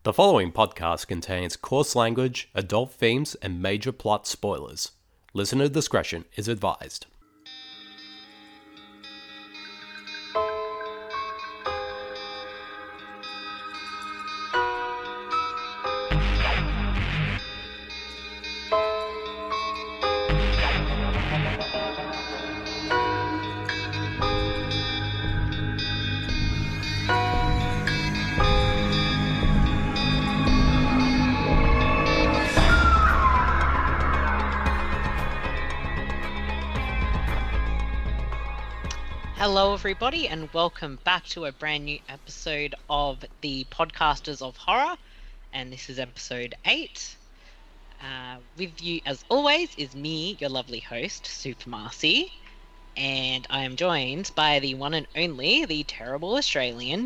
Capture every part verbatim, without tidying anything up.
The following podcast contains coarse language, adult themes, and major plot spoilers. Listener discretion is advised. Hello everybody and welcome back to a brand new episode of the Podcasters of Horror, and this is episode eight. Uh, with you as always is me, your lovely host, Super Marcy, and I am joined by the one and only, the terrible Australian,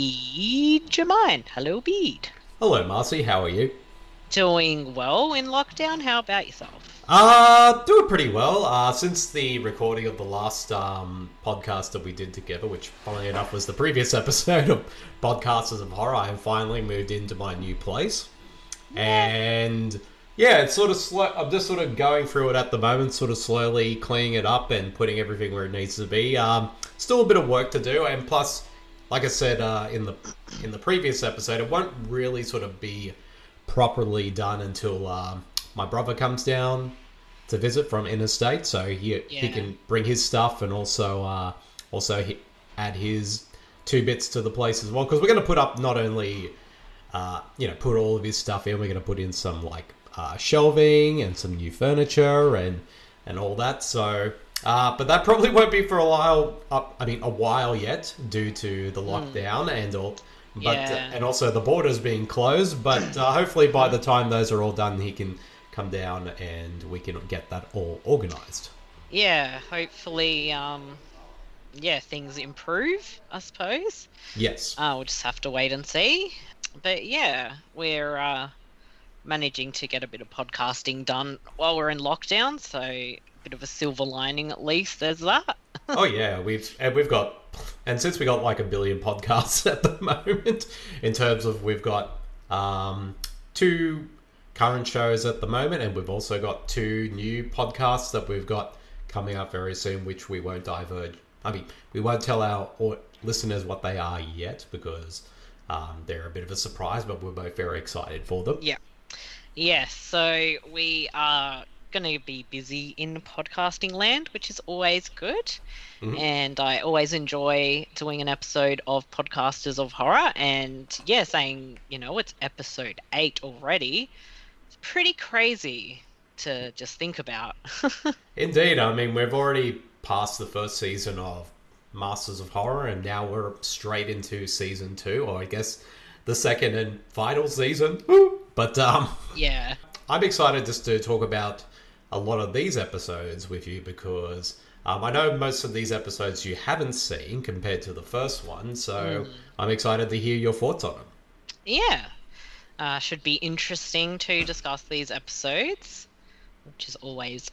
Bede Jermaine. Hello Bede. Hello Marcy, how are you? Doing well in lockdown, how about yourself? Uh, doing pretty well. Uh, since the recording of the last um, podcast that we did together, which funnily enough was the previous episode of Podcasters of Horror, I have finally moved into my new place. Yeah. And yeah, it's sort of slow. I'm just sort of going through it at the moment, sort of slowly cleaning it up and putting everything where it needs to be. Um, still a bit of work to do, and plus, like I said uh, in the in the previous episode, it won't really sort of be properly done until uh, my brother comes down to visit from interstate, so he yeah. he can bring his stuff and also uh, also he, add his two bits to the place as well. Because we're going to put up not only uh, you know put all of his stuff in, we're going to put in some like uh, shelving and some new furniture and and all that. So, uh, but that probably won't be for a while. Uh, I mean, a while yet, due to the lockdown mm. and all. But yeah. uh, and also the borders being closed. But uh, hopefully by the time those are all done, he can come down and we can get that all organised. Yeah, hopefully, um, yeah, things improve, I suppose. Yes. Uh, we'll just have to wait and see. But yeah, we're uh, managing to get a bit of podcasting done while we're in lockdown, so a bit of a silver lining at least, there's that. Oh yeah, we've and we've got, and since we got like a billion podcasts at the moment, in terms of we've got um, two current shows at the moment, and we've also got two new podcasts that we've got coming up very soon, which we won't diverge. I mean, we won't tell our listeners what they are yet because um, they're a bit of a surprise, but we're both very excited for them. Yeah. Yes, so we are going to be busy in podcasting land, which is always good. Mm-hmm. And I always enjoy doing an episode of Podcasters of Horror, and yeah, saying, you know, it's episode eight already. Pretty crazy to just think about. Indeed. I mean, we've already passed the first season of Masters of Horror, and now we're straight into season two, or I guess the second and final season. But um, yeah, I'm excited just to talk about a lot of these episodes with you because um, I know most of these episodes you haven't seen compared to the first one, so mm. I'm excited to hear your thoughts on them. Yeah. Uh, should be interesting to discuss these episodes, which is always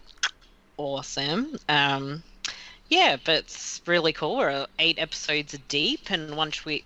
awesome. Um, yeah, but it's really cool. We're eight episodes deep, and once we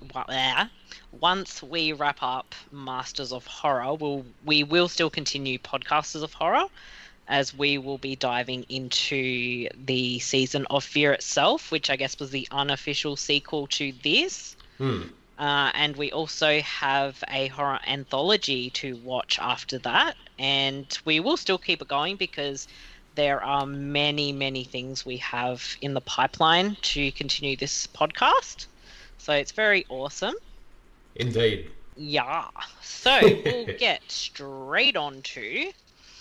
once we wrap up Masters of Horror, we'll we will still continue Podcasters of Horror, as we will be diving into the season of Fear itself, which I guess was the unofficial sequel to this. Hmm. Uh, and we also have a horror anthology to watch after that. And we will still keep it going because there are many, many things we have in the pipeline to continue this podcast. So it's very awesome. Indeed. Yeah. So we'll get straight on to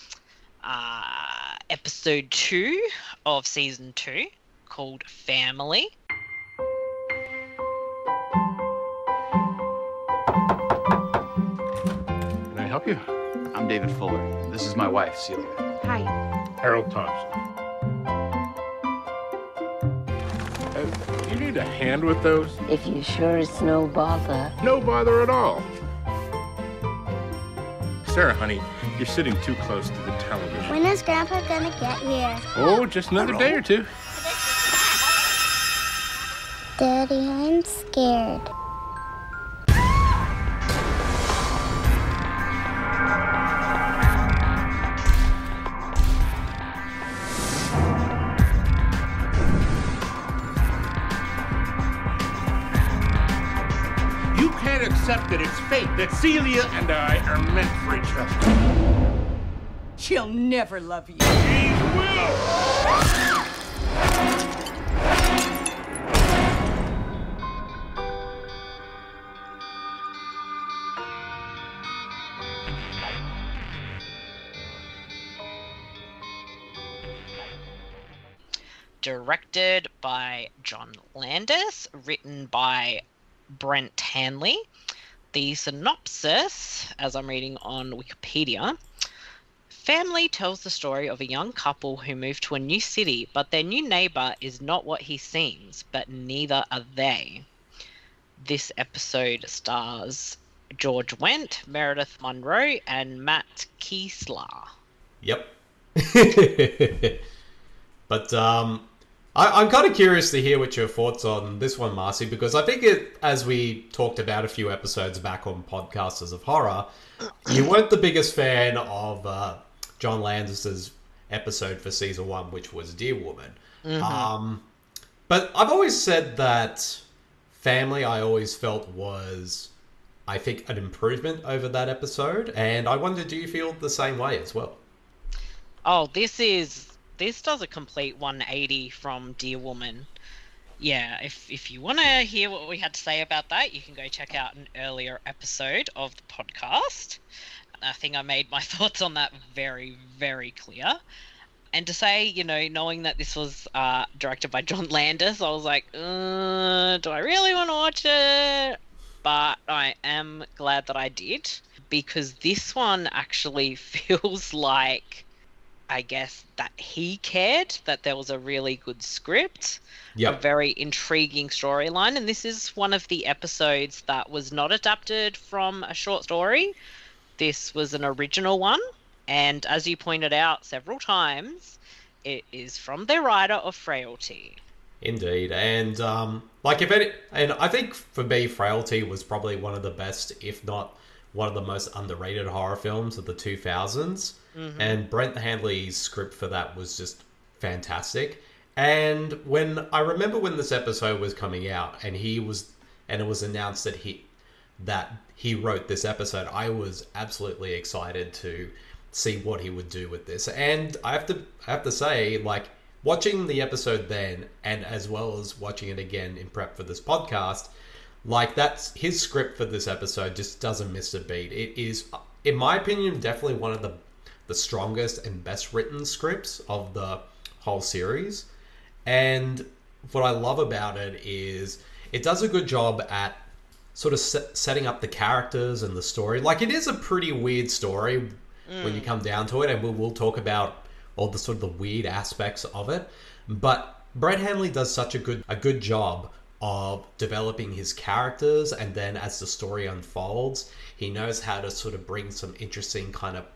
uh, episode two of season two, called Family. Help you? I'm David Fuller. This is my wife, Celia. Hi. Harold Thompson. Uh, do you need a hand with those? If you sure it's no bother. No bother at all. Sarah, honey, you're sitting too close to the television. When is Grandpa gonna get here? Oh, just another day or two. Daddy, I'm scared. that it's fate, that Celia and I are meant for each other. She'll never love you. She will! Directed by John Landis, written by Brent Hanley. The synopsis, as I'm reading on Wikipedia: family tells the story of a young couple who move to a new city, but their new neighbor is not what he seems, but neither are they. This episode stars George Wendt, Meredith Monroe, and Matt Kiesler. Yep. But um, I, I'm kind of curious to hear what your thoughts on this one, Marcy, because I think it, as we talked about a few episodes back on Podcasters of Horror, you weren't the biggest fan of uh, John Landis's episode for season one, which was Dear Woman. Mm-hmm. Um, but I've always said that Family, I always felt was, I think, an improvement over that episode. And I wonder, do you feel the same way as well? Oh, this is... This does a complete one eighty from Dear Woman. Yeah, if if you want to hear what we had to say about that, you can go check out an earlier episode of the podcast. I think I made my thoughts on that very, very clear. And to say, you know, knowing that this was uh, directed by John Landis, I was like, uh, do I really want to watch it? But I am glad that I did, because this one actually feels like, I guess, that he cared, that there was a really good script, yep. a very intriguing storyline, and this is one of the episodes that was not adapted from a short story. This was an original one, and as you pointed out several times, it is from the writer of Frailty. Indeed, and um, like if any, and I think for me, Frailty was probably one of the best, if not one of the most underrated horror films of the two thousands. Mm-hmm. And Brent Handley's script for that was just fantastic. And when I remember when this episode was coming out, and he was, and it was announced that he that he wrote this episode, I was absolutely excited to see what he would do with this. And I have to I have to say, like, watching the episode then, and as well as watching it again in prep for this podcast, like, that's his script for this episode just doesn't miss a beat. It is, in my opinion, definitely one of the the strongest and best written scripts of the whole series. And what I love about it is it does a good job at sort of set, setting up the characters and the story. Like, it is a pretty weird story mm. when you come down to it, and we'll, we'll talk about all the sort of the weird aspects of it. But Brett Handley does such a good a good job of developing his characters, and then as the story unfolds, he knows how to sort of bring some interesting kind of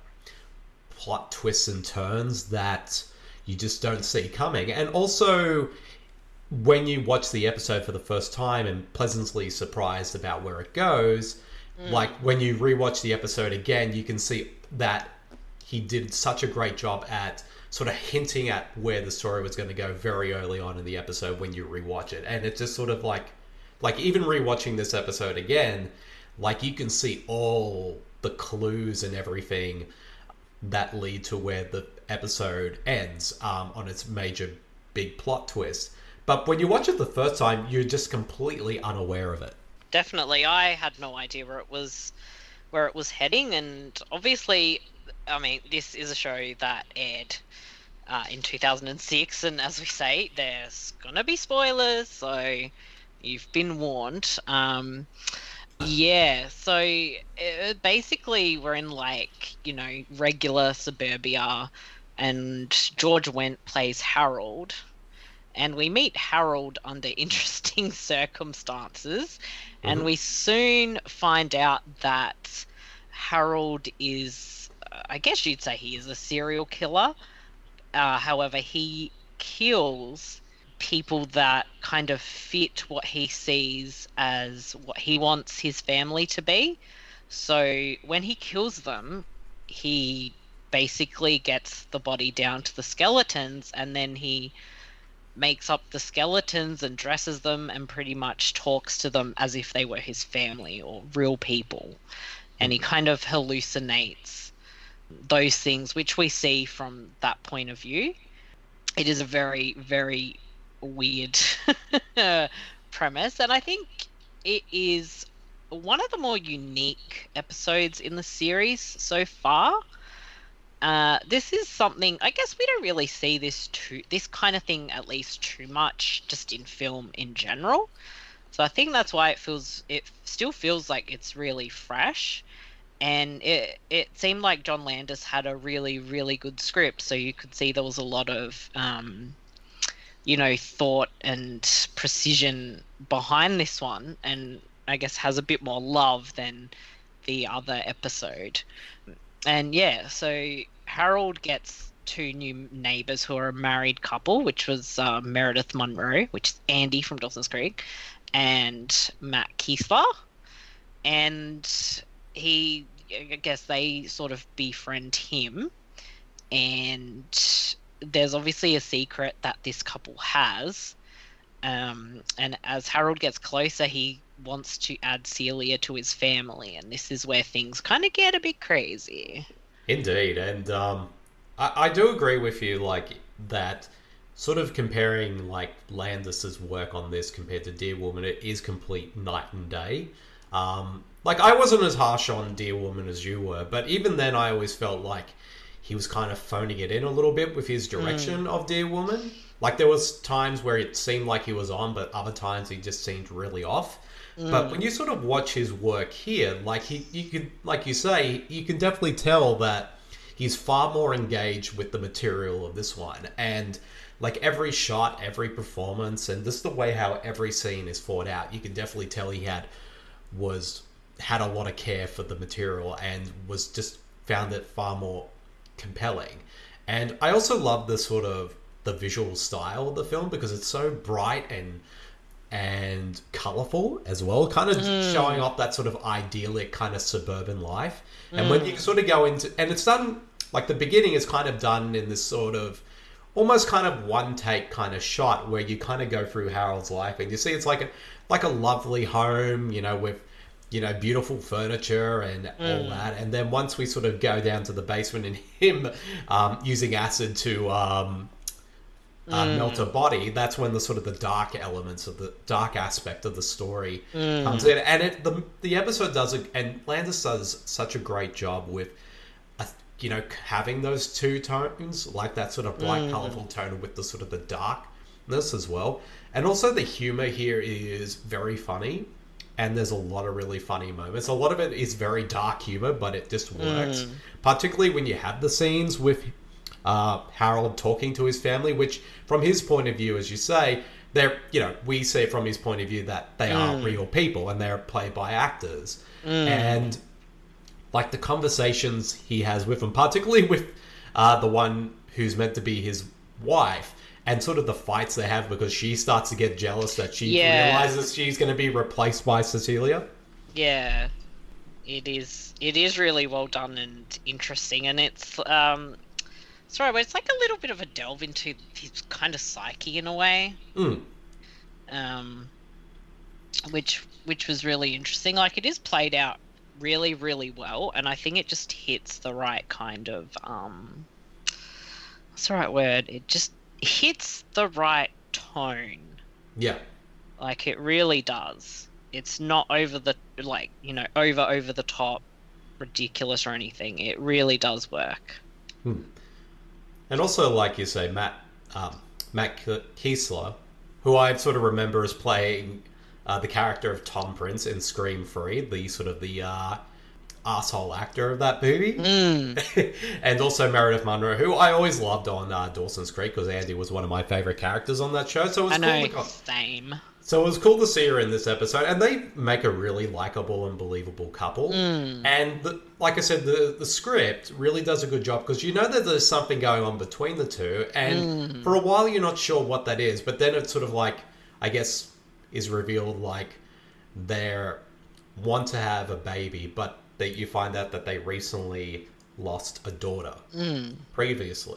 plot twists and turns that you just don't see coming. And also, when you watch the episode for the first time and pleasantly surprised about where it goes, mm. like when you rewatch the episode again, you can see that he did such a great job at sort of hinting at where the story was going to go very early on in the episode when you rewatch it. And it's just sort of like, like even rewatching this episode again, like you can see all the clues and everything that lead to where the episode ends um, on its major big plot twist. But when you watch it the first time, you're just completely unaware of it. Definitely. I had no idea where it was where it was heading, and obviously, I mean, this is a show that aired uh, in two thousand six, and as we say, there's gonna be spoilers, so you've been warned. Um, yeah, so uh, basically we're in, like, you know, regular suburbia, and George Wendt plays Harold, and we meet Harold under interesting circumstances, mm-hmm. and we soon find out that Harold is, uh, I guess you'd say he is a serial killer. Uh, however, he kills people that kind of fit what he sees as what he wants his family to be. So when he kills them, he basically gets the body down to the skeletons, and then he makes up the skeletons and dresses them and pretty much talks to them as if they were his family or real people. And he kind of hallucinates those things, which we see from that point of view. It is a very, very weird premise, and I think it is one of the more unique episodes in the series so far. Uh, this is something, I guess we don't really see this too, this kind of thing at least too much just in film in general. So I think that's why it feels, it still feels like it's really fresh. And it it seemed like John Landis had a really, really good script. So you could see there was a lot of, um, you know, thought and precision behind this one. And I guess has a bit more love than the other episode. And yeah, so Harold gets two new neighbors who are a married couple, which was uh, Meredith Monroe, which is Andy from Dawson's Creek, and Matt Keesler. And he, I guess they sort of befriend him. And there's obviously a secret that this couple has. Um, and as Harold gets closer, he wants to add Celia to his family, and this is where things kind of get a bit crazy. Indeed, and um, I, I do agree with you, like, that sort of comparing, like, Landis's work on this compared to Dear Woman, it is complete night and day. Um, like, I wasn't as harsh on Dear Woman as you were, but even then I always felt like he was kind of phoning it in a little bit with his direction mm. of Dear Woman. Like, there was times where it seemed like he was on, but other times he just seemed really off. Mm. But when you sort of watch his work here, like he, you could, like you say, you can definitely tell that he's far more engaged with the material of this one. And like every shot, every performance, and just the way how every scene is thought out, you can definitely tell he had was had a lot of care for the material and was just found it far more compelling. And I also love the sort of the visual style of the film because it's so bright and and colourful as well, kind of mm. showing off that sort of idyllic kind of suburban life. And mm. when you sort of go into, and it's done, like the beginning is kind of done in this sort of almost kind of one take kind of shot where you kind of go through Harold's life and you see it's like a like a lovely home, you know, with, you know, beautiful furniture and mm. all that. And then once we sort of go down to the basement and him um, using acid to um, uh, mm. melt a body, that's when the sort of the dark elements of the dark aspect of the story mm. comes in. And it, the the episode does, a, and Landis does such a great job with, a, you know, having those two tones, like that sort of bright, mm. colourful tone with the sort of the darkness as well. And also the humour here is very funny. And there's a lot of really funny moments. A lot of it is very dark humor, but it just works. Mm. Particularly when you have the scenes with uh, Harold talking to his family, which, from his point of view, as you say, they're, you know, we see from his point of view that they mm. are real people and they're played by actors. Mm. And like the conversations he has with them, particularly with uh, the one who's meant to be his wife, and sort of the fights they have because she starts to get jealous that she yeah. realizes she's going to be replaced by Cecilia. Yeah, it is. It is really well done and interesting, and it's um, sorry, but it's like a little bit of a delve into his kind of psyche in a way. Mm. Um, which which was really interesting. Like it is played out really, really well, and I think it just hits the right kind of um, what's the right word? It just hits the right tone. Yeah. Like it really does. It's not over the, like, you know, over, over the top, ridiculous or anything. It really does work. Hmm. And also, like you say, Matt, um, Matt Keesler, who I sort of remember as playing uh, the character of Tom Prince in Scream three, the sort of the, uh, asshole actor of that movie. Mm. And also Meredith Monroe, who I always loved on uh, Dawson's Creek because Andy was one of my favourite characters on that show. So it was I cool know, to... same. So it was cool to see her in this episode, and they make a really likeable and believable couple. Mm. And the, like I said, the the script really does a good job because you know that there's something going on between the two, and mm. for a while you're not sure what that is, but then it's sort of like, I guess, is revealed like they want to have a baby, but that you find out that they recently lost a daughter mm. previously.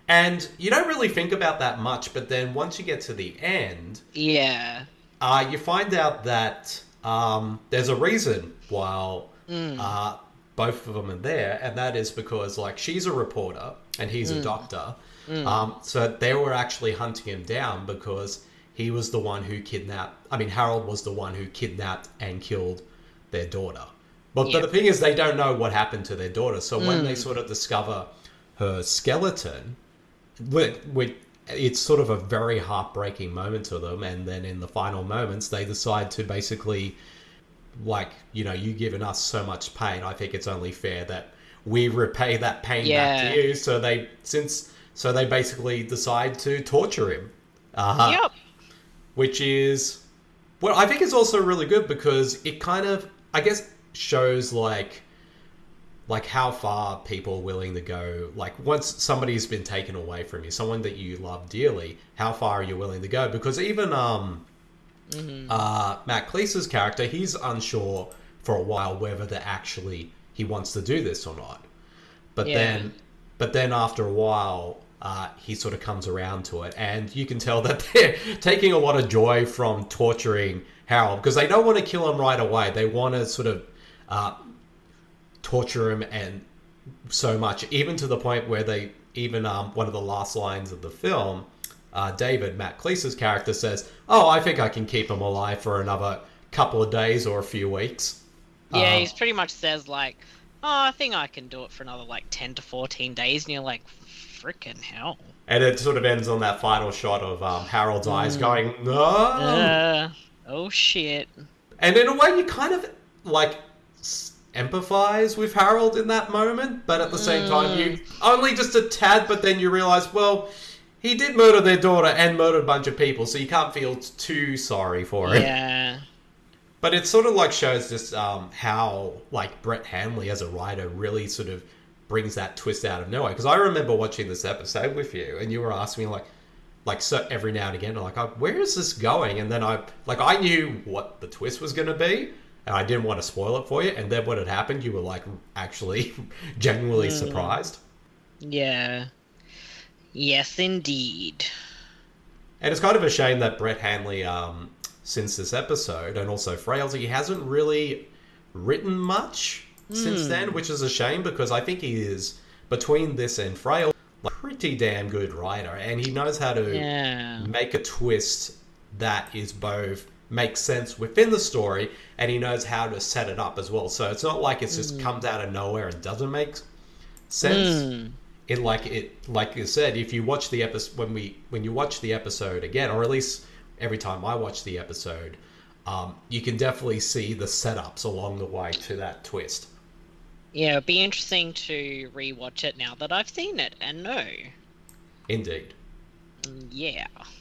And you don't really think about that much, but then once you get to the end, Yeah. uh, you find out that um, there's a reason why Mm. uh, both of them are there, and that is because, like, she's a reporter and he's Mm. a doctor. Um, so they were actually hunting him down because he was the one who kidnapped... I mean, Harold was the one who kidnapped and killed their daughter. But, Yeah. but the thing is, they don't know what happened to their daughter. So when Mm. they sort of discover her skeleton... with, with, it's sort of a very heartbreaking moment to them, and then in the final moments they decide to basically, like, you know, you've given us so much pain, I think it's only fair that we repay that pain back Yeah. to you. So they since so they basically decide to torture him, uh, Yep. which is, well, I think it's also really good because it kind of, I guess, shows like like how far people are willing to go. Like, once somebody's been taken away from you, someone that you love dearly, how far are you willing to go? Because even um, uh, Matt Cleese's character, he's unsure for a while whether that actually he wants to do this or not. But Yeah. then, but then after a while, uh, he sort of comes around to it, and you can tell that they're taking a lot of joy from torturing Harold because they don't want to kill him right away. They want to sort of uh, torture him, and so much, even to the point where they even um, one of the last lines of the film, uh, David, Matt Cleese's character, says, "Oh, I think I can keep him alive for another couple of days or a few weeks." Yeah, Um, he pretty much says, like, oh, I think I can do it for another, like, ten to fourteen days. And you're like, frickin' hell. and it sort of ends on that final shot of um, Harold's eyes going, "No." Uh, oh, shit. And in a way, you kind of, like, s- empathize with Harold in that moment, but at the same time, you only just a tad, but then you realize, well, he did murder their daughter and murdered a bunch of people, so you can't feel t- too sorry for it. Yeah. But it sort of, like, shows just um, how, like, Brett Hanley as a writer really sort of brings that twist out of nowhere. Because I remember watching this episode with you, and you were asking me, like, like so every now and again, like, oh, where is this going? And then I, like, I knew what the twist was going to be, and I didn't want to spoil it for you. And then when it happened, you were, like, actually genuinely surprised. Yeah. Yes, indeed. And it's kind of a shame that Brett Hanley, um, since this episode, and also Frailsy, he hasn't really written much since then, which is a shame because I think he is, between this and Frail, a pretty damn good writer, and he knows how to Yeah. make a twist that is both makes sense within the story, and he knows how to set it up as well. So it's not like it's just comes out of nowhere and doesn't make sense. Mm. It like it like you said, if you watch the episode when we when you watch the episode again, or at least every time I watch the episode, um, you can definitely see the setups along the way to that twist. Yeah, it'd be interesting to rewatch it now that I've seen it and know. Indeed. Yeah.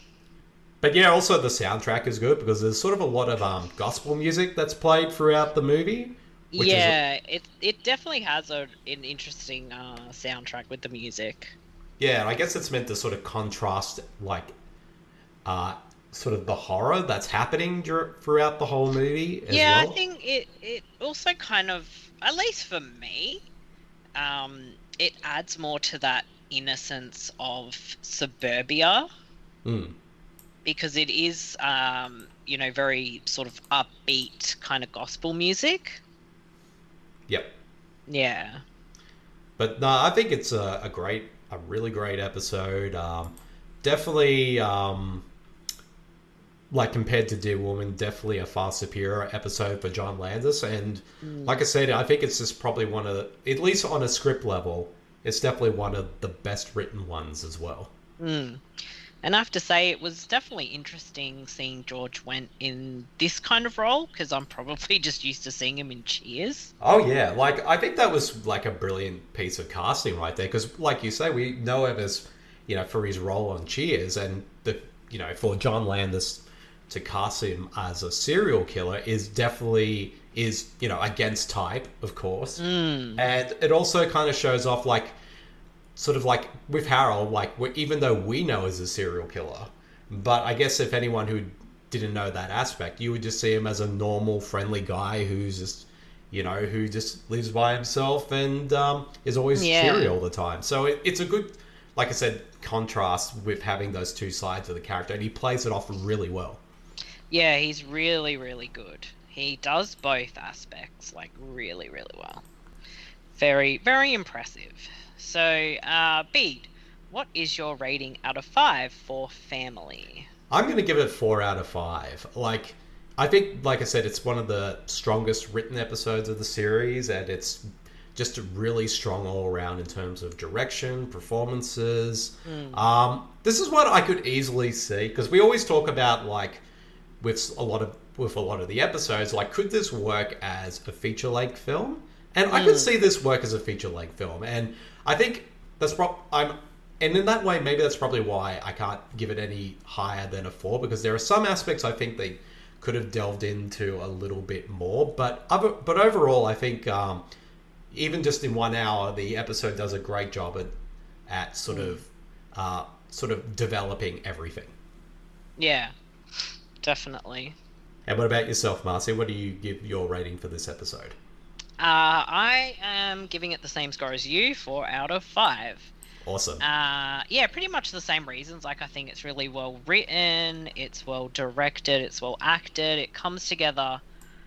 But yeah, also the soundtrack is good because there's sort of a lot of um, gospel music that's played throughout the movie. Which Yeah, is, it it definitely has a, an interesting uh, soundtrack with the music. yeah, and I guess it's meant to sort of contrast, like, uh, sort of the horror that's happening dur- throughout the whole movie as Yeah, well. I think it, it also kind of, at least for me, um, it adds more to that innocence of suburbia Mm. because it is, um, you know, very sort of upbeat kind of gospel music. Yep. Yeah. But no, I think it's a, a great, a really great episode. Um, definitely, um, like compared to Dear Woman, definitely a far superior episode for John Landis. And like I said, I think it's just probably one of the, at least on a script level, it's definitely one of the best written ones as well. Mm. And I have to say, it was definitely interesting seeing George Wendt in this kind of role because I'm probably just used to seeing him in Cheers. Oh yeah, like I think that was like a brilliant piece of casting right there because, like you say, we know him as, you know, for his role on Cheers, and the, you know, for John Landis to cast him as a serial killer is definitely is, you know, against type, of course, Mm. and it also kind of shows off like. Sort of like with Harold, like we, even though we know he's a serial killer, but I guess if anyone who didn't know that aspect, you would just see him as a normal, friendly guy who's just, you know, who just lives by himself and um, is always Yeah. cheery all the time. So it, it's a good, like I said, contrast with having those two sides of the character, and he plays it off really well. Yeah, he's really, really good. He does both aspects, like, really, really well. Very, very impressive. So, uh, Bede, what is your rating out of five for Family? I'm going to give it four out of five. Like, I think, like I said, it's one of the strongest written episodes of the series, and it's just really strong all around in terms of direction, performances. Mm. Um, this is what I could easily see, because we always talk about, like, with a lot of with a lot of the episodes, like, could this work as a feature-length film? And mm. I could see this work as a feature-length film, and I think that's pro- I'm, and in that way, maybe that's probably why I can't give it any higher than a four, because there are some aspects I think they could have delved into a little bit more, but other, but overall, I think um, even just in one hour, the episode does a great job at at sort mm. of uh, sort of developing everything. Yeah, definitely. And what about yourself, Marcy? What do you give your rating for this episode? Uh, I am giving it the same score as you, four out of five. Awesome. Uh, yeah, pretty much the same reasons. Like, I think it's really well written, it's well directed, it's well acted, it comes together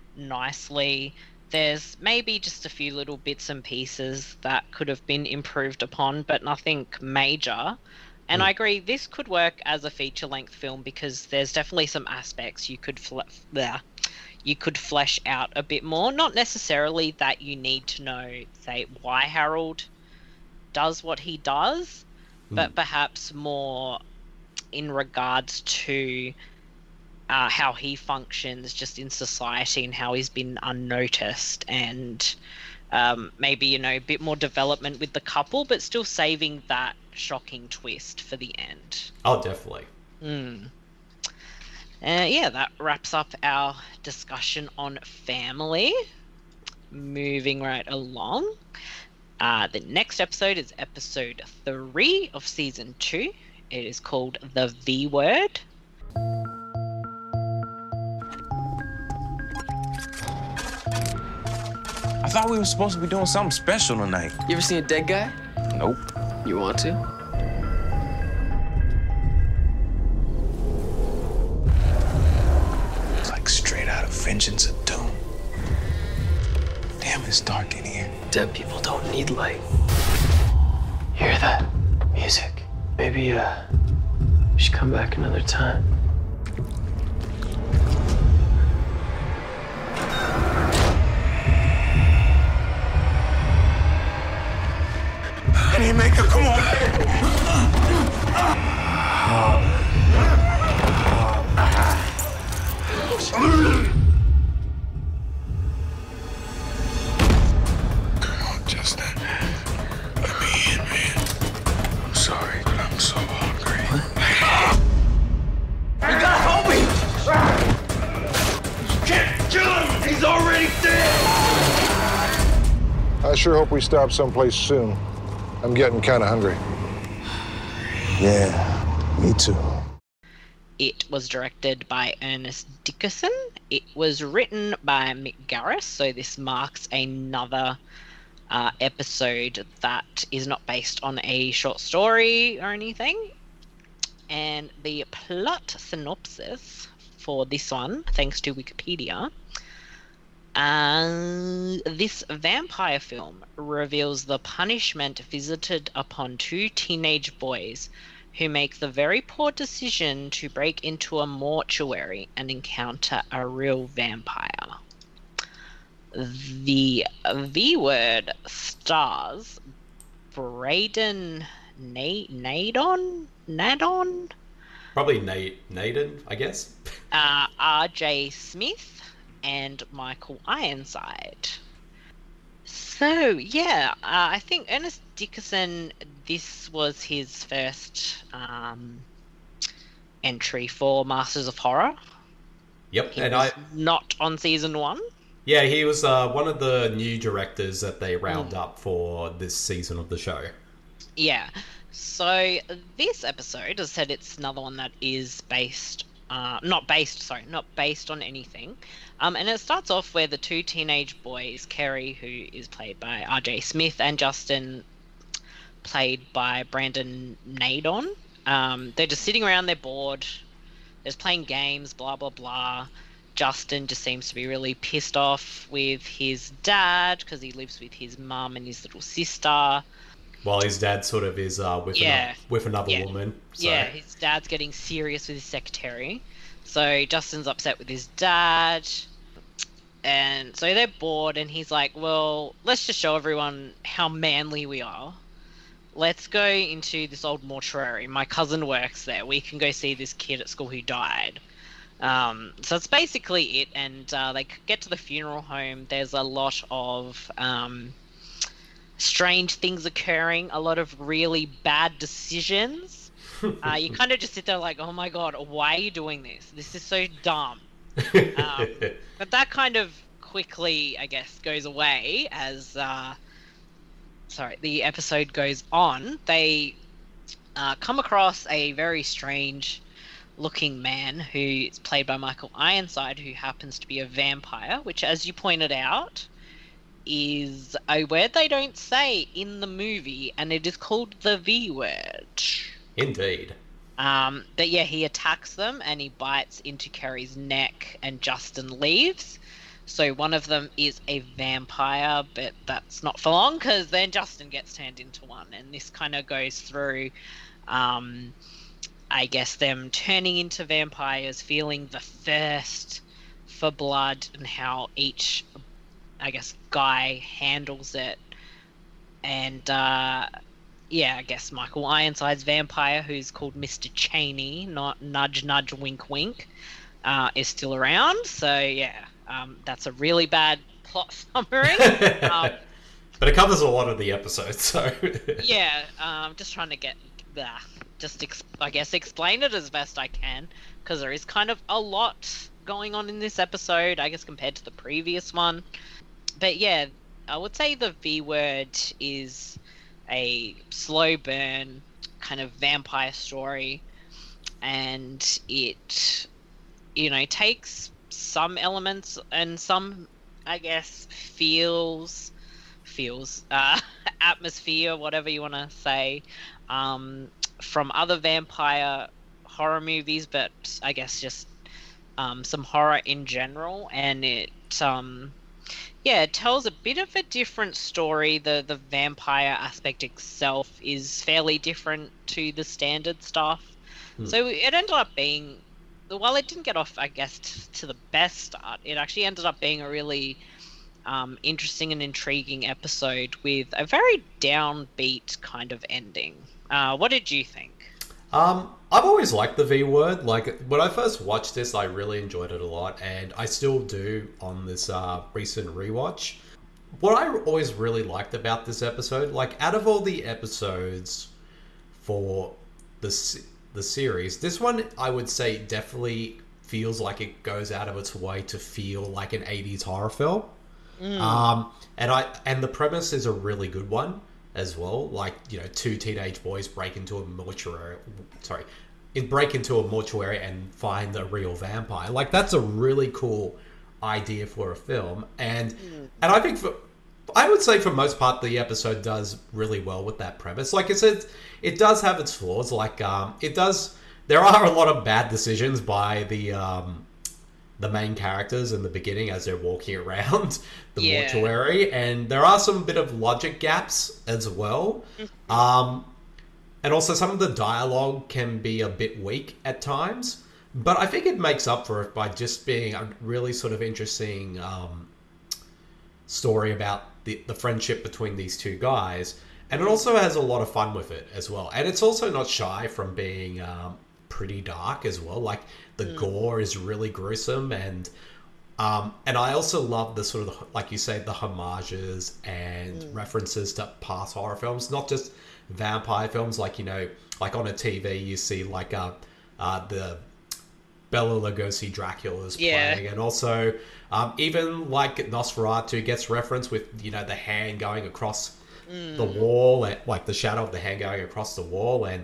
nicely. There's maybe just a few little bits and pieces that could have been improved upon, but nothing major. And mm. I agree, this could work as a feature-length film because there's definitely some aspects you could fl- bleh, you could flesh out a bit more. Not necessarily that you need to know, say, why Harold does what he does, mm. but perhaps more in regards to uh, how he functions just in society and how he's been unnoticed, and um, maybe, you know, a bit more development with the couple, but still saving that shocking twist for the end. Oh, definitely. Mm. Uh, yeah, that wraps up our discussion on Family. Moving right along. Uh, the next episode is episode three of season two. It is called The V Word. I thought we were supposed to be doing something special tonight. You ever seen a dead guy? Nope. You want to? It's like straight out of Vengeance of Doom. Damn, it's dark in here. Dead people don't need light. Hear that? Music. Maybe, uh, we should come back another time. Haymaker, come on! Justin, let me in, man. I'm sorry, but I'm so hungry. You gotta help me! You can't kill him! He's already dead! I sure hope we stop someplace soon. I'm getting kind of hungry. Yeah, me too. It was directed by Ernest Dickerson. It was written by Mick Garris, so this marks another uh, episode that is not based on a short story or anything. And the plot synopsis for this one, thanks to Wikipedia, Uh, this vampire film reveals the punishment visited upon two teenage boys who make the very poor decision to break into a mortuary and encounter a real vampire. The V Word stars Braden Na- Nadon? Nadon? Probably Nate, Naden, I guess. Uh, R J Smith and Michael Ironside. So, yeah, uh, I think Ernest Dickerson, this was his first um, entry for Masters of Horror. Yep, He and was I... not on season one. Yeah, he was uh, one of the new directors that they round Mm. up for this season of the show. Yeah, so this episode, as I said, it's another one that is based, uh, not based, sorry, not based on anything. Um, and it starts off where the two teenage boys, Kerry, who is played by R J Smith, and Justin, played by Brandon Nadon. Um, they're just sitting around, they're bored, they're just playing games, blah, blah, blah. Justin just seems to be really pissed off with his dad because he lives with his mum and his little sister. While his dad sort of is uh, with, Yeah. another, with another Yeah. woman. So. Yeah, his dad's getting serious with his secretary. So Justin's upset with his dad. And so they're bored, and he's like, well, let's just show everyone how manly we are. Let's go into this old mortuary. My cousin works there. We can go see this kid at school who died. Um, so that's basically it. And uh, they get to the funeral home. There's a lot of um, strange things occurring, a lot of really bad decisions. uh, you kind of just sit there like, oh my god, why are you doing this? This is so dumb. Um, but that kind of quickly, I guess, goes away as uh, sorry, the episode goes on. They uh, come across a very strange looking man who is played by Michael Ironside, who happens to be a vampire, which, as you pointed out, is a word they don't say in the movie, and it is called the V word. Indeed. Um, but yeah, he attacks them and he bites into Kerry's neck, and Justin leaves. So one of them is a vampire, but that's not for long because then Justin gets turned into one. And this kind of goes through, um, I guess, them turning into vampires, feeling the thirst for blood, and how each, I guess, guy handles it. And, uh... yeah, I guess Michael Ironside's vampire, who's called Mister Cheney, not nudge, nudge, wink, wink, uh, is still around. So, yeah, um, that's a really bad plot summary. um, but it covers a lot of the episodes, so... yeah, um, just trying to get... Uh, just, ex- I guess, explain it as best I can, because there is kind of a lot going on in this episode, I guess, compared to the previous one. But, yeah, I would say the V word is a slow burn kind of vampire story, and it, you know, takes some elements and some, I guess, feels feels uh atmosphere, whatever you want to say, um from other vampire horror movies, but I guess just um some horror in general. And it um yeah, it tells a bit of a different story. The the vampire aspect itself is fairly different to the standard stuff. Hmm. So it ended up being, while it didn't get off, I guess, t- to the best start, it actually ended up being a really um, interesting and intriguing episode with a very downbeat kind of ending. Uh, what did you think? Um, I've always liked the V word. Like, when I first watched this, I really enjoyed it a lot, and I still do on this uh, recent rewatch. What I always really liked about this episode, like, out of all the episodes for the, the series, this one, I would say, definitely feels like it goes out of its way to feel like an eighties horror film. Mm. Um, and I and the premise is a really good one as well. Like, you know, two teenage boys break into a mortuary, sorry, break into a mortuary and find a real vampire. Like, that's a really cool idea for a film. And mm. and I think for, I would say for most part, the episode does really well with that premise. Like I said, it does have its flaws. Like, um, it does, there are a lot of bad decisions by the, um, the main characters in the beginning as they're walking around the yeah. mortuary, and there are some bit of logic gaps as well. Mm-hmm. Um, and also some of the dialogue can be a bit weak at times, but I think it makes up for it by just being a really sort of interesting um, story about the, the friendship between these two guys. And it also has a lot of fun with it as well. And it's also not shy from being um, pretty dark as well. Like, the mm. gore is really gruesome, and um, and I also love the sort of, like you say, the homages and mm. references to past horror films, not just vampire films. Like, you know, like on a T V you see like uh, uh, the Bela Lugosi Dracula's yeah. playing, and also um, even like Nosferatu gets referenced with, you know, the hand going across mm. the wall, and like the shadow of the hand going across the wall, and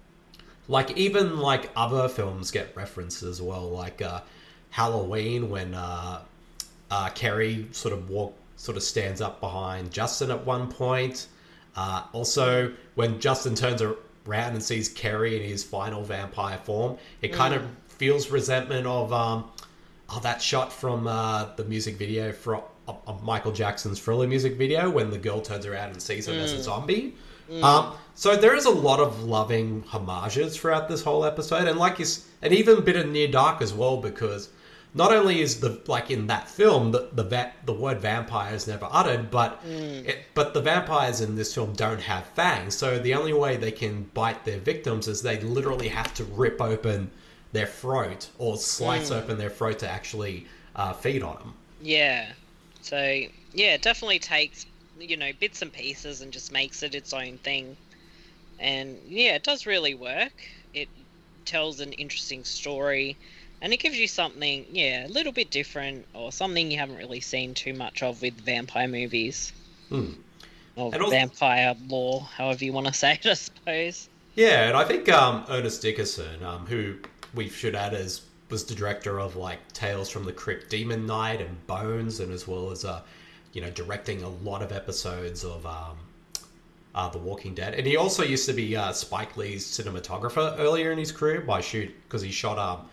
like, even, like, other films get referenced as well, like uh, Halloween, when uh, uh, Kerry sort of walk, sort of stands up behind Justin at one point. Uh, also, when Justin turns around and sees Kerry in his final vampire form, it kind Mm. of feels resentment of um, oh, that shot from uh, the music video for of, of Michael Jackson's Thriller music video when the girl turns around and sees him as a Mm. zombie. Mm. Um, so there is a lot of loving homages throughout this whole episode, and like you, s- and even a bit of Near Dark as well, because not only is the like in that film the the va- the word vampire is never uttered, but Mm. it, but the vampires in this film don't have fangs, so the only way they can bite their victims is they literally have to rip open their throat or slice Mm. open their throat to actually uh, feed on them. Yeah. So, yeah, it definitely takes, you know, bits and pieces and just makes it its own thing. And, yeah, it does really work. It tells an interesting story. And it gives you something, yeah, a little bit different or something you haven't really seen too much of with vampire movies. Hmm. Or And also- vampire lore, however you want to say it, I suppose. Yeah, and I think um, Ernest Dickerson, um, who we should add as was the director of like Tales from the Crypt, Demon Knight, and Bones, and as well as uh, you know, directing a lot of episodes of um, uh, The Walking Dead. And he also used to be uh, Spike Lee's cinematographer earlier in his career by shoot because he shot um,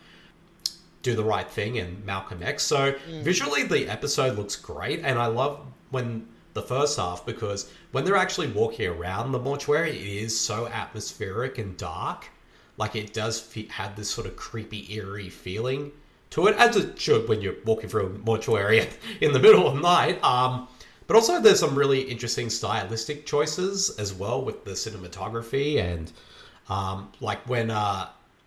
Do the Right Thing and Malcolm X. So Mm. visually, the episode looks great, and I love when the first half because when they're actually walking around the mortuary, it is so atmospheric and dark. Like it does fe- have this sort of creepy, eerie feeling to it, as it should when you're walking through a mortuary in the middle of the night. Um, but also, there's some really interesting stylistic choices as well with the cinematography and um, like when uh,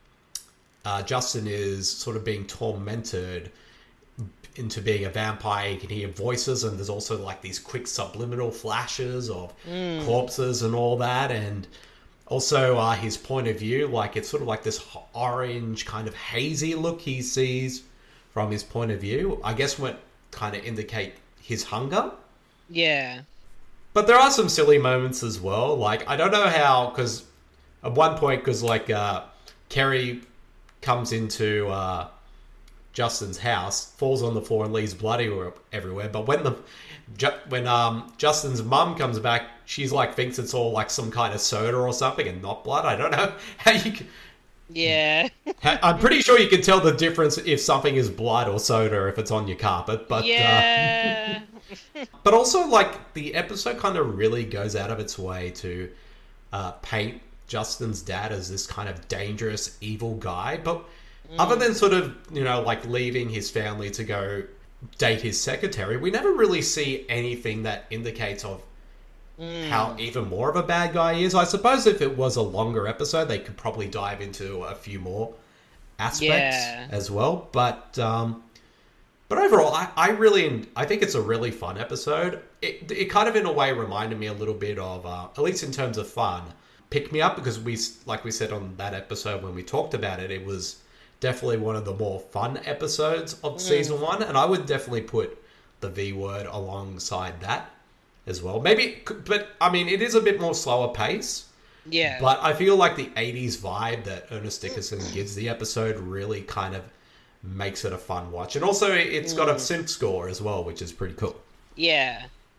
uh, Justin is sort of being tormented into being a vampire, you can hear voices, and there's also like these quick subliminal flashes of Mm. corpses and all that, and also uh, his point of view, like it's sort of like this h- orange kind of hazy look he sees from his point of view, I guess what kind of indicate his hunger. Yeah. But there are some silly moments as well. Like, I don't know how, because at one point, because like uh, Kerry comes into uh, Justin's house, falls on the floor and leaves blood everywhere. But when the Ju- when um, Justin's mum comes back, she's like thinks it's all like some kind of soda or something and not blood. I don't know how you can... Yeah. I'm pretty sure you can tell the difference if something is blood or soda if it's on your carpet. But Yeah. uh, but also like the episode kind of really goes out of its way to uh, paint Justin's dad as this kind of dangerous, evil guy. But other than sort of, you know, like leaving his family to go date his secretary, we never really see anything that indicates of Mm. how even more of a bad guy he is. I suppose if it was a longer episode, they could probably dive into a few more aspects Yeah. as well. But um, but overall, I, I really, I think it's a really fun episode. It, it kind of in a way reminded me a little bit of, uh, at least in terms of fun, Pick Me Up, because we, like we said on that episode when we talked about it, it was definitely one of the more fun episodes of Mm. season one, and I would definitely put the V Word alongside that as well. Maybe, but I mean, it is a bit more slower pace. Yeah. But I feel like the eighties vibe that Ernest Dickerson gives the episode really kind of makes it a fun watch. And also, it's got a Mm. synth score as well, which is pretty cool. Yeah.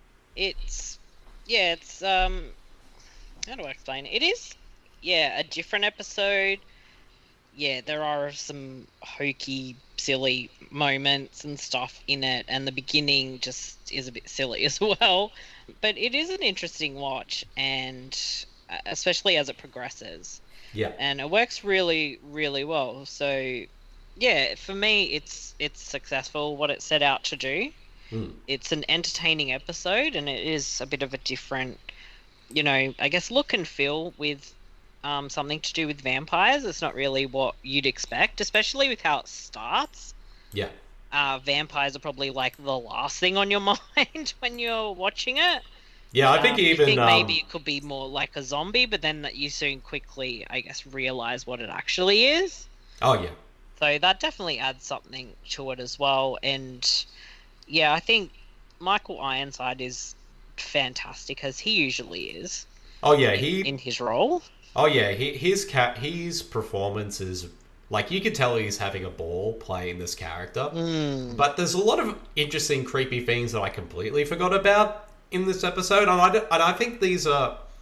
It's yeah, it's um how do I explain it? It is yeah, a different episode. Yeah, there are some hokey, silly moments and stuff in it, and the beginning just is a bit silly as well. But it is an interesting watch, and uh, especially as it progresses. Yeah. And it works really, really well. So, yeah, for me, it's it's successful what it set out to do. Mm. It's an entertaining episode, and it is a bit of a different, you know, I guess look and feel with um, something to do with vampires. It's not really what you'd expect, especially with how it starts. Yeah. Uh, vampires are probably like the last thing on your mind when you're watching it. Yeah, I think Um, you even... think um, maybe it could be more like a zombie, but then that you soon quickly, I guess, realize what it actually is. Oh, yeah. So that definitely adds something to it as well. And yeah, I think Michael Ironside is fantastic, as he usually is. Oh, yeah, he... in his role. Oh, yeah, he, his, ca- his performance is... Like, you could tell he's having a ball playing this character. Mm. But there's a lot of interesting, creepy things that I completely forgot about in this episode. And I, don't- and I think these are...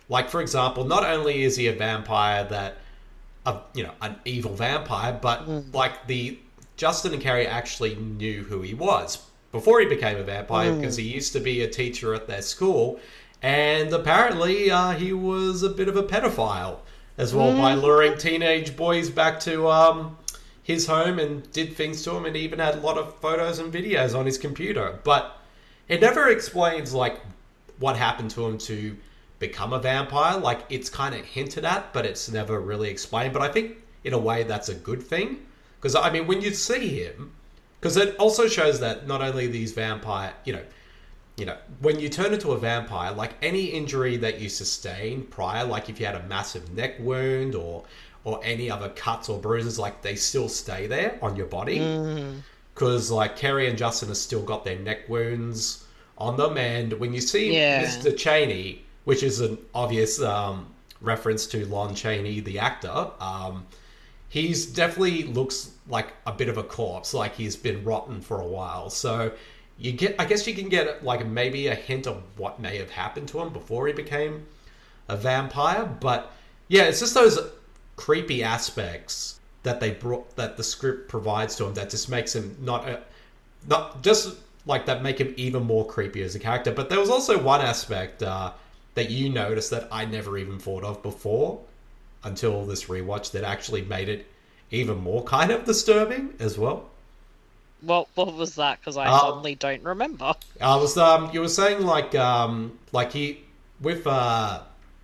Like, for example, not only is he a vampire that, uh, you know, an evil vampire, but Mm. like the Justin and Carrie actually knew who he was before he became a vampire Mm. because he used to be a teacher at their school, and apparently uh, he was a bit of a pedophile as well by Mhm. luring teenage boys back to um, his home and did things to him, and even had a lot of photos and videos on his computer. But it never explains like what happened to him to become a vampire. Like, it's kind of hinted at, but it's never really explained. But I think in a way that's a good thing, because I mean, when you see him, because it also shows that not only these vampire, you know, you know, when you turn into a vampire, like any injury that you sustain prior, like if you had a massive neck wound or or any other cuts or bruises, like they still stay there on your body. Mm. Because like Kerry and Justin have still got their neck wounds on them, and when you see Yeah. Mister Chaney, which is an obvious um, reference to Lon Chaney, the actor, um, he's definitely looks like a bit of a corpse, like he's been rotten for a while. So you get, I guess you can get like maybe a hint of what may have happened to him before he became a vampire. But yeah, it's just those creepy aspects that they brought, that the script provides to him, that just makes him not a, not just like that make him even more creepy as a character. But there was also one aspect uh, that you noticed that I never even thought of before until this rewatch that actually made it even more kind of disturbing as well. What what was that? Because I Um, suddenly don't remember. I was um you were saying like um like he with uh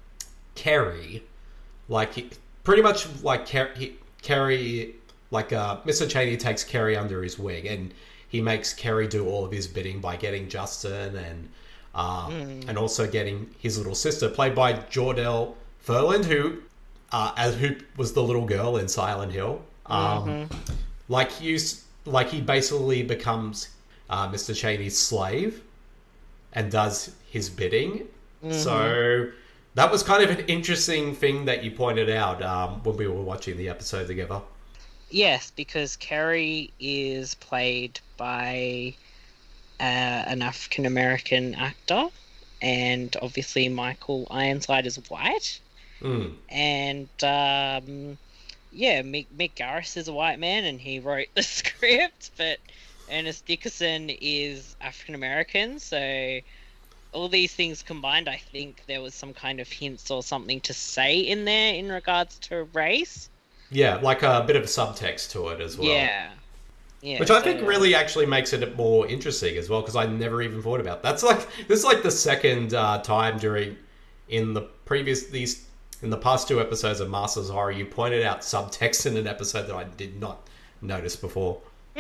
Kerry, like he pretty much like Ker- he, Kerry like uh Mister Chaney takes Kerry under his wing, and he makes Kerry do all of his bidding by getting Justin and uh, Mm. and also getting his little sister played by Jordell Furland, who uh as who was the little girl in Silent Hill. Um Mhm. like he used, like he basically becomes uh, Mister Chaney's slave and does his bidding. Mhm. So that was kind of an interesting thing that you pointed out um, when we were watching the episode together. Yes, because Kerry is played by uh, an African American actor, and obviously Michael Ironside is white. Mm. And um, yeah, Mick, Mick Garris is a white man, and he wrote the script, but Ernest Dickerson is African American, so all these things combined, I think there was some kind of hints or something to say in there in regards to race. Yeah, like a bit of subtext to it as well. Yeah. Yeah, Which I so- think really actually makes it more interesting as well, because I never even thought about. That's like this is like the second uh, time during in the previous these in the past two episodes of Masters of Horror you pointed out subtext in an episode that I did not notice before.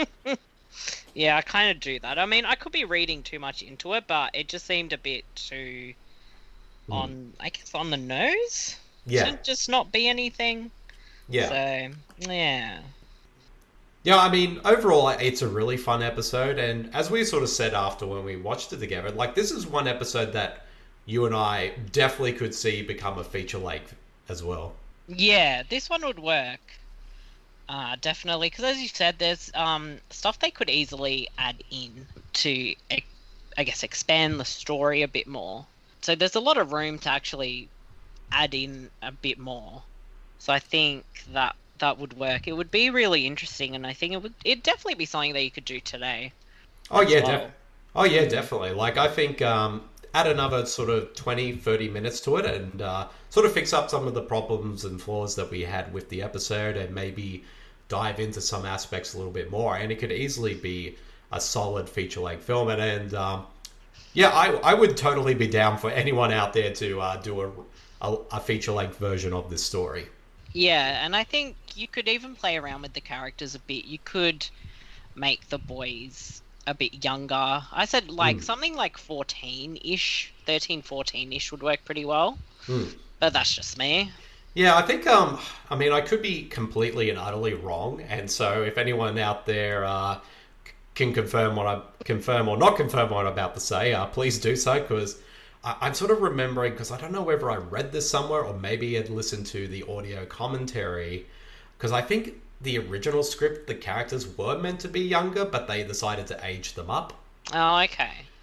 Yeah, I kind of do that. I mean, I could be reading too much into it, but it just seemed a bit too on, I guess, on the nose. Yeah. To just not be anything. Yeah. So, yeah. Yeah, I mean, overall, it's a really fun episode, and as we sort of said after when we watched it together, like, this is one episode that you and I definitely could see become a feature length as well. Yeah, this one would work. Uh, definitely, because as you said, there's um stuff they could easily add in to, e- I guess, expand the story a bit more. So there's a lot of room to actually add in a bit more. So I think that that would work. It would be really interesting, and I think it would it'd definitely be something that you could do today. Oh, as yeah, well. def- oh, yeah, definitely. Like, I think um, add another sort of twenty, thirty minutes to it and uh, sort of fix up some of the problems and flaws that we had with the episode, and maybe dive into some aspects a little bit more, and it could easily be a solid feature-length film. And, and um, yeah, I, I would totally be down for anyone out there to uh, do a, a, a feature-length version of this story. Yeah, and I think you could even play around with the characters a bit. You could make the boys a bit younger. I said like Mm. something like fourteen-ish, thirteen, fourteen-ish would work pretty well. Hmm. But that's just me. Yeah, I think, um, I mean, I could be completely and utterly wrong, and so if anyone out there uh, c- can confirm what I confirm or not confirm what I'm about to say, uh, please do so, because I'm sort of remembering, because I don't know whether I read this somewhere or maybe I'd listened to the audio commentary, because I think the original script, the characters were meant to be younger, but they decided to age them up. Oh, okay.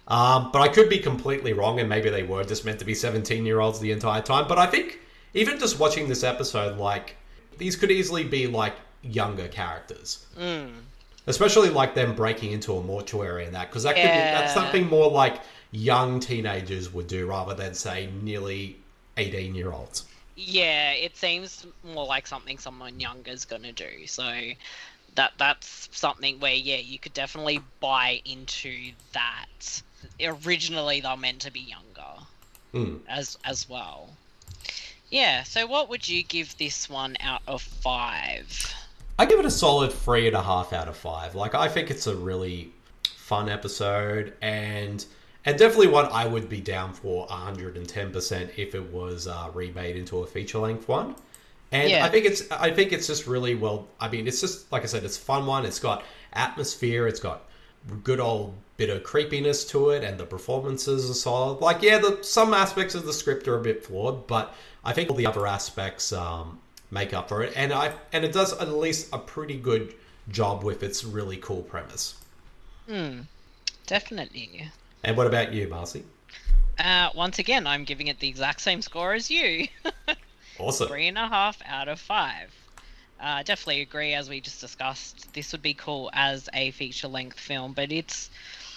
Um, but I could be completely wrong, and maybe they were just meant to be seventeen-year-olds the entire time. But I think even just watching this episode, like, these could easily be, like, younger characters. Mm. Especially, like, them breaking into a mortuary and that, because that could Yeah. be, that's something more like young teenagers would do rather than, say, nearly eighteen-year-olds. Yeah, it seems more like something someone younger is going to do. So that that's something where, yeah, you could definitely buy into that. Originally, they're meant to be younger Mm. as as well. Yeah, so what would you give this one out of five? I give it a solid three and a half out of five. Like, I think it's a really fun episode, and and definitely one I would be down for one hundred ten percent if it was uh, remade into a feature-length one. And Yeah. I think it's I think it's just really well. I mean, it's just like I said, it's a fun one. It's got atmosphere. It's got good old bit of creepiness to it, and the performances are solid. Like, yeah, the, some aspects of the script are a bit flawed, but I think all the other aspects um, make up for it. And I and it does at least a pretty good job with its really cool premise. Hmm, definitely. And what about you, Marcy? Uh, once again, I'm giving it the exact same score as you. Awesome. Three and a half out of five. Uh, definitely agree, as we just discussed. This would be cool as a feature-length film, but it's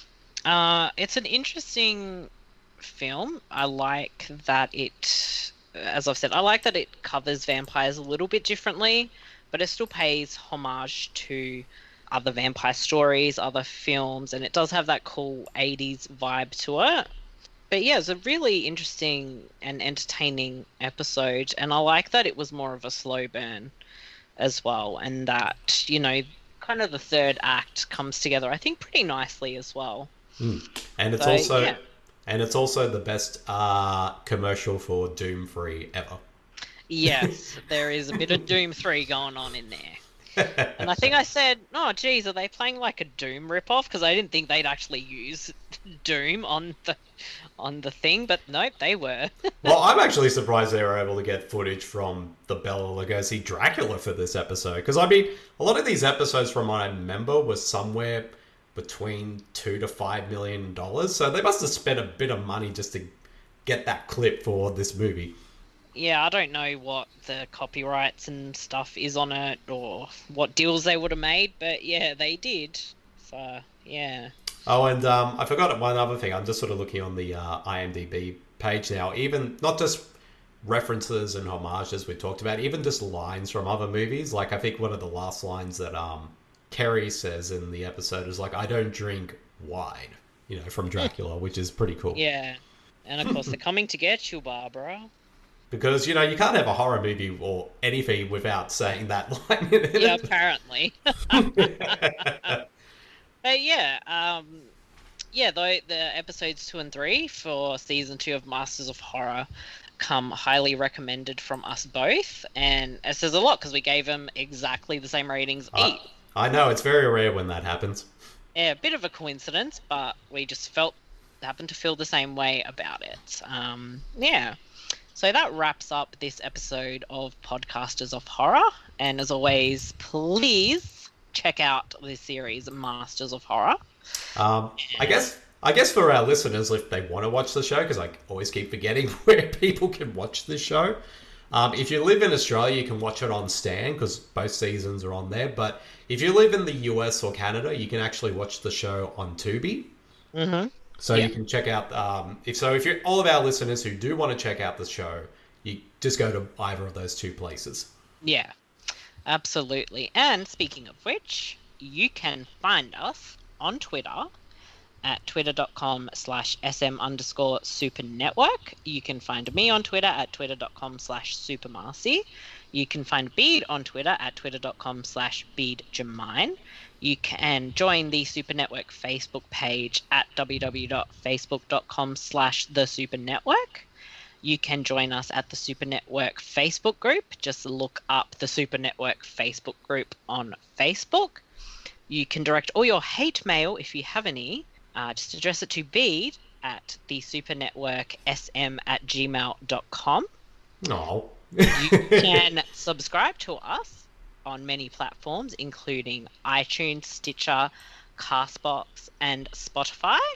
uh, it's an interesting film. I like that it, as I've said, I like that it covers vampires a little bit differently, but it still pays homage to other vampire stories, other films, and it does have that cool eighties vibe to it. But yeah, it's a really interesting and entertaining episode, and I like that it was more of a slow burn as well, and that, you know, kind of the third act comes together, I think, pretty nicely as well. Mm. And it's So, also yeah. and it's also the best uh, commercial for Doom three ever. Yes, there is a bit of Doom three going on in there. And I think I said, oh, geez, are they playing like a Doom ripoff? Because I didn't think they'd actually use Doom on the on the thing, but nope, they were. Well, I'm actually surprised they were able to get footage from the Bela Lugosi Dracula for this episode. Because, I mean, a lot of these episodes, from what I remember, was somewhere between two to five million dollars. So they must have spent a bit of money just to get that clip for this movie. Yeah, I don't know what the copyrights and stuff is on it, or what deals they would have made, but yeah, they did. So, yeah. Oh, and um, I forgot one other thing. I'm just sort of looking on the uh, IMDb page now. Even, not just references and homages we talked about, even just lines from other movies. Like, I think one of the last lines that um, Kerry says in the episode is like, I don't drink wine, you know, from Dracula, which is pretty cool. Yeah. And of course, they're coming to get you, Barbara. Because, you know, you can't have a horror movie or anything without saying that line in it. Yeah, apparently. But yeah, um, yeah, though the episodes two and three for season two of Masters of Horror come highly recommended from us both, and it says a lot because we gave them exactly the same ratings Uh, each. I know, it's very rare when that happens. Yeah, a bit of a coincidence, but we just felt happened to feel the same way about it. Um, yeah. So that wraps up this episode of Podcasters of Horror, and as always, please check out the series Masters of Horror. Um, I guess I guess for our listeners, if they want to watch the show, because I always keep forgetting where people can watch this show. Um, if you live in Australia, you can watch it on Stan, because both seasons are on there. But if you live in the U S or Canada, you can actually watch the show on Tubi. Mm-hmm. So Yeah. you can check out. Um, if so, if you're all of our listeners who do want to check out the show, you just go to either of those two places. Yeah, absolutely. And speaking of which, you can find us on Twitter at twitter.com slash sm underscore super network. You can find me on Twitter at twitter.com slash supermarcy. You can find Bede on Twitter at twitter.com slash bedjamine. You can join the Super Network Facebook page at www.facebook.com slash the Super Network. You can join us at the Super Network Facebook group. Just look up the Super Network Facebook group on Facebook. You can direct all your hate mail, if you have any, uh, just address it to Bede at the supernetworksm at gmail dot com. No. You can subscribe to us on many platforms, including iTunes, Stitcher, Castbox, and Spotify.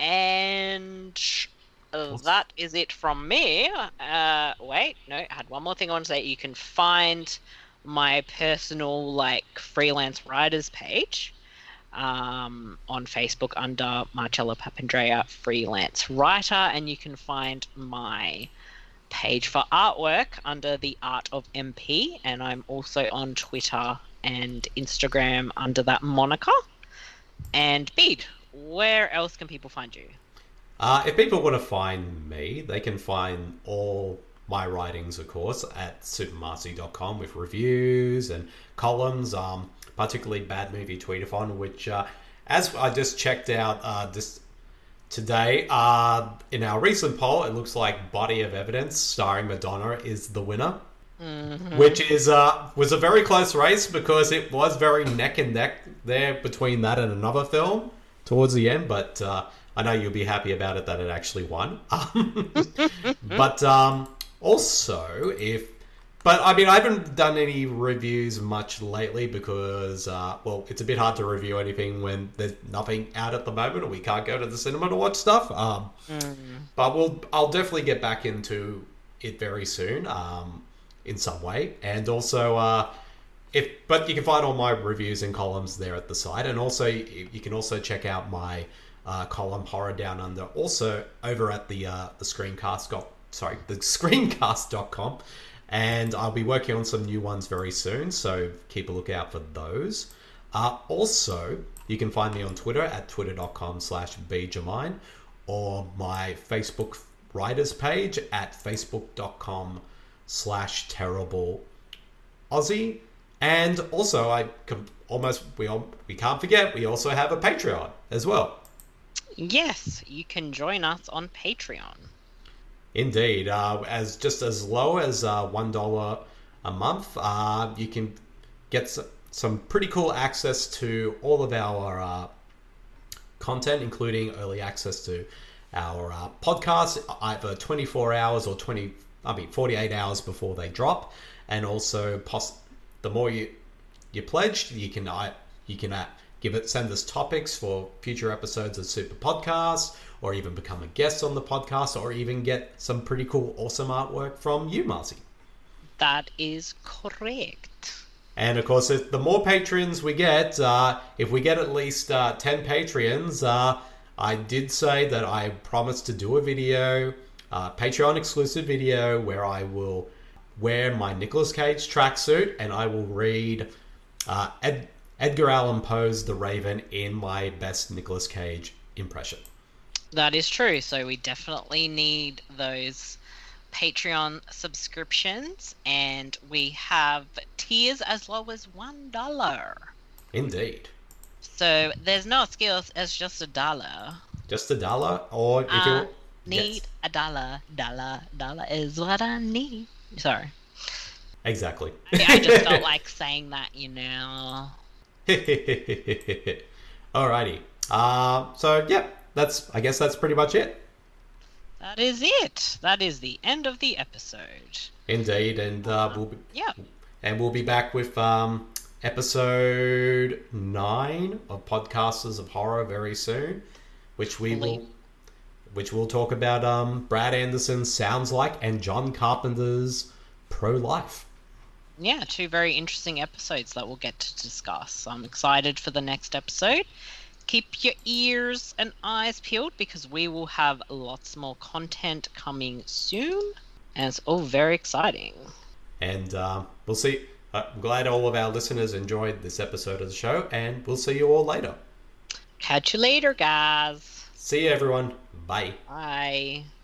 And uh, that is it from me. Uh, wait, no, I had one more thing I want to say. You can find my personal like freelance writers page um, on Facebook under Marcella Papandrea freelance writer, and you can find my page for artwork under the Art of M P, and I'm also on Twitter and Instagram under that moniker. And Bede, where else can people find you? Uh, if people want to find me, they can find all my writings, of course, at supermarcy dot com with reviews and columns, um, particularly Bad Movie Tweetathon, which, uh, as I just checked out uh, this today, uh, in our recent poll, it looks like Body of Evidence, starring Madonna, is the winner. Mm-hmm. Which is uh, was a very close race because it was very neck and neck there between that and another film towards the end, but uh, I know you'll be happy about it that it actually won. But um, also, if... But, I mean, I haven't done any reviews much lately because, uh, well, it's a bit hard to review anything when there's nothing out at the moment or we can't go to the cinema to watch stuff. Um, mm. But we'll, I'll definitely get back into it very soon, um, in some way. And also, uh, if but you can find all my reviews and columns there at the site. And also, you, you can also check out my uh, column, Horror Down Under, also over at the, uh, the Screencast, got, sorry, the screencast dot com. And I'll be working on some new ones very soon, so keep a lookout for those. Uh, also, you can find me on Twitter at twitter dot com slash b jamine, or my Facebook writers page at facebook dot com slash terrible Aussie. And also, I can almost we all, we can't forget, we also have a Patreon as well. Yes, you can join us on Patreon. Indeed, uh, as just as low as uh, one dollar a month, uh, you can get some, some pretty cool access to all of our uh, content, including early access to our uh, podcasts, either twenty-four hours or twenty, I mean forty-eight hours before they drop, and also pos- the more you you pledge, you can uh, you can uh, give it send us topics for future episodes of Super Podcasts, or even become a guest on the podcast, or even get some pretty cool, awesome artwork from you, Marcy. That is correct. And of course, if the more patrons we get, uh, if we get at least uh, ten Patreons, uh, I did say that I promised to do a video, uh, Patreon exclusive video, where I will wear my Nicolas Cage tracksuit and I will read uh, Ed- Edgar Allan Poe's The Raven in my best Nicolas Cage impression. That is true. So we definitely need those Patreon subscriptions, and we have tiers as low as one dollar. Indeed. So there's no skills. It's just a dollar. Just a dollar, or if I you need yes. a dollar. Dollar, dollar is what I need. Sorry. Exactly. I, I just felt like saying that, you know. Alrighty. Uh, so yeah, that's. I guess that's pretty much it. That is it. That is the end of the episode. Indeed, and uh, we'll be, yeah, and we'll be back with um, episode nine of Podcasters of Horror very soon, which we will, which we'll talk about um, Brad Anderson's Sounds Like and John Carpenter's Pro-Life. Yeah, two very interesting episodes that we'll get to discuss. I'm excited for the next episode. Keep your ears and eyes peeled because we will have lots more content coming soon. And it's all very exciting. And uh, we'll see. I'm glad all of our listeners enjoyed this episode of the show. And we'll see you all later. Catch you later, guys. See you, everyone. Bye. Bye.